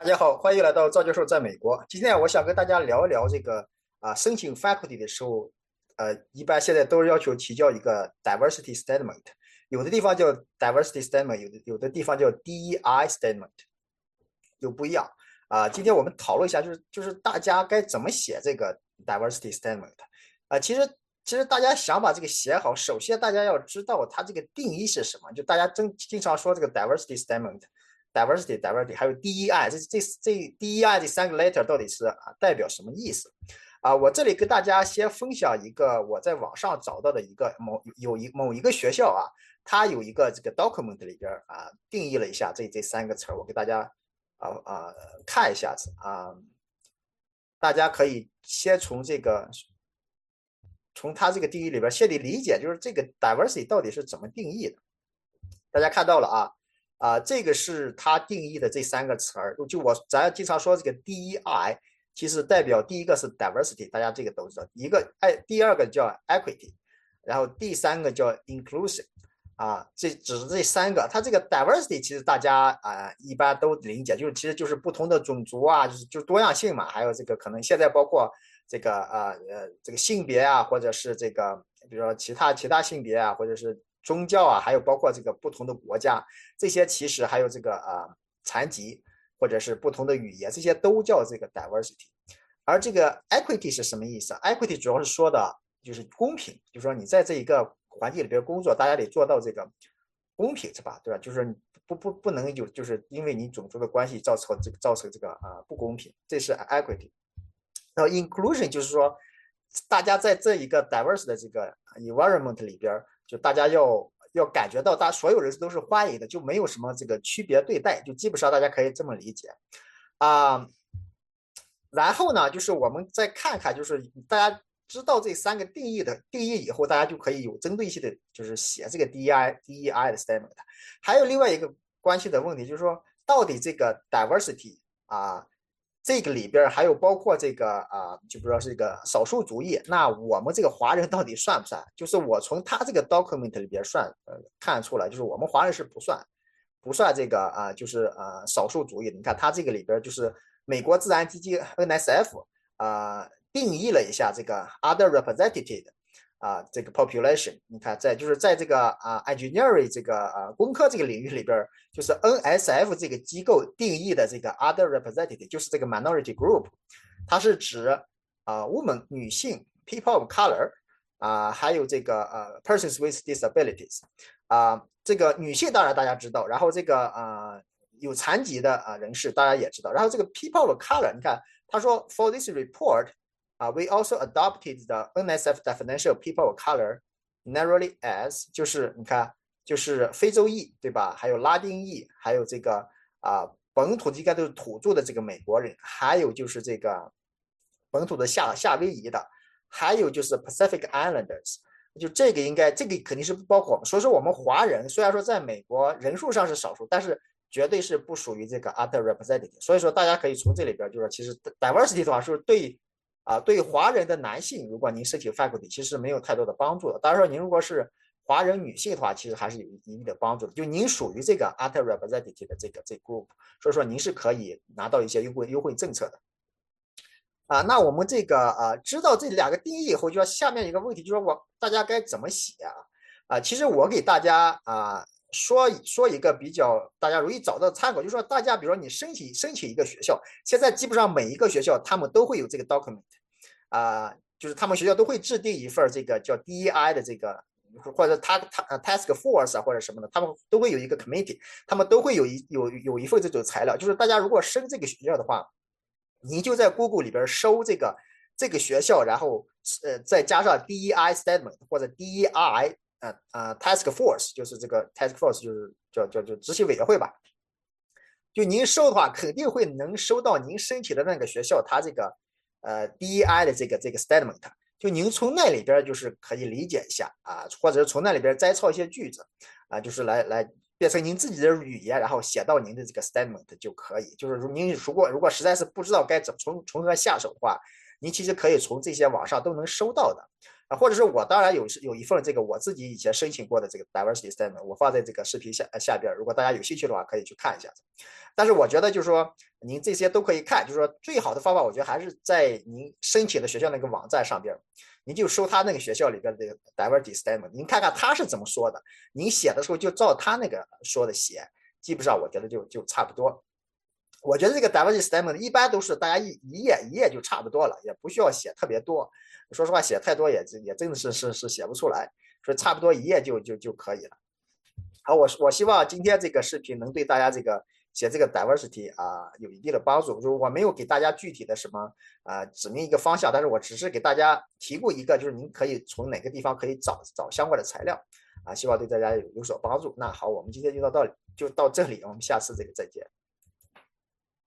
大家好，欢迎来到赵教授在美国。今天我想跟大家聊一聊这个申请 faculty 的时候，一般现在都是要求提交一个 diversity statement，有的地方叫 diversity statement，有的地方叫 DEI statement，有不一样今天我们讨论一下，就是大家该怎么写这个 diversity statement 其实大家想把这个写好，首先大家要知道它这个定义是什么。就大家经常说这个 diversity statement。diversity，还有 DEI，这 DEI 这三个 letter 到底是代表什么意思？我这里跟大家先分享一个我在网上找到的一个某一个学校它有一个这个 document 里边定义了一下这三个词儿，我给大家看一下子大家可以先从它这个定义里边先得理解，就是这个 diversity 到底是怎么定义的。大家看到了这个是它定义的这三个词儿，咱经常说这个 DEI，其实代表第一个是 diversity， 大家这个都知道，第二个叫 equity， 然后第三个叫 inclusive。这只是这三个，它这个 diversity 其实大家一般都理解，其实不同的种族就是多样性嘛，还有这个可能现在包括这个性别或者是这个比如说其他性别或者是宗教还有包括这个不同的国家，这些其实还有这个残疾或者是不同的语言，这些都叫这个 diversity。而这个 equity 是什么意思？equity 主要是说的就是公平，就是说你在这一个环境里边工作，大家得做到这个公平，是吧？对吧？就是不能就是因为你种族的关系造成这个不公平，这是 equity。然后 inclusion 就是说，大家在这一个 diverse 的这个 environment 里边，就大家要感觉到所有人都是欢迎的，就没有什么这个区别对待，就基本上大家可以这么理解啊。然后呢，就是我们再看看，就是大家知道这三个定义以后，大家就可以有针对性的，就是写这个 DEI 的 statement。还有另外一个关系的问题，就是说到底这个 diversity 这个里边还有包括这个就比如说是一个少数族裔，那我们这个华人到底算不算？就是我从他这个 document 里边看出来，就是我们华人是不算这个就是少数族裔。你看他这个里边就是美国自然基金 NSF 定义了一下这个 other represented 这个 population。你看在这个engineering 这个工科这个领域里边，就是 NSF 这个机构定义的这个 other represented 就是这个 minority group，它是指women 女性 people of color还有这个persons with disabilities。这个女性当然大家知道，然后这个有残疾的人士大家也知道，然后这个 people of color， 你看他说 for this report we also adopted the NSF definition of people of color narrowly as 就是你看就是非洲裔对吧？还有拉丁裔，还有这个本土应该都是土著的这个美国人，还有就是这个本土的夏威夷的，还有就是 Pacific Islanders。就这个肯定是不包括我们，所以说我们华人虽然说在美国人数上是少数，但是绝对是不属于这个 underrepresented。所以说大家可以从这里边就是其实 diversity 的话是对华人的男性，如果您申请 faculty 其实没有太多的帮助的。当然说您如果是华人女性的话，其实还是有一定的帮助的。就您属于这个 underrepresented 的这个group，所以说您是可以拿到一些优惠政策的。那我们这个知道这两个定义以后，就要下面一个问题，就是大家该怎么写其实我给大家说一个比较大家容易找到的参考，就是说大家比如说你申请一个学校，现在基本上每一个学校他们都会有这个 document 就是他们学校都会制定一份这个叫 DEI 的这个。或者他task force或者什么的，他们都会有一个 committee，他们都会有一份这种材料。就是大家如果升这个学校的话，你就在 Google 里边搜这个学校，然后再加上 DEI statement 或者 DEI task force， 就是这个 task force 就是叫执行委员会吧。就您搜的话，肯定会能收到您申请的那个学校它这个DEI 的这个 statement。就您从那里边就是可以理解一下或者是从那里边摘抄一些句子就是来变成您自己的语言，然后写到您的这个 statement 就可以。就是您如果实在是不知道该从何下手的话， 您其实可以从这些网上都能收到的。或者是我当然有一份这个我自己以前申请过的这个 diversity statement， 我放在这个视频下边，如果大家有兴趣的话，可以去看一下。但是我觉得就是说，您这些都可以看，就是说最好的方法，我觉得还是在您申请的学校那个网站上边，您就搜他那个学校里边的这个 diversity statement， 您看看他是怎么说的，您写的时候就照他那个说的写，基本上我觉得就差不多。我觉得这个 diversity statement 一般都是大家一页就差不多了，也不需要写特别多。说实话，写太多也真的是写不出来，所以差不多一页就可以了。好，我希望今天这个视频能对大家这个写这个 diversity 有一定的帮助。就是我没有给大家具体的什么指明一个方向，但是我只是给大家提供一个，就是您可以从哪个地方可以找相关的材料希望对大家有所帮助。那好，我们今天就到这里，我们下次这个再见。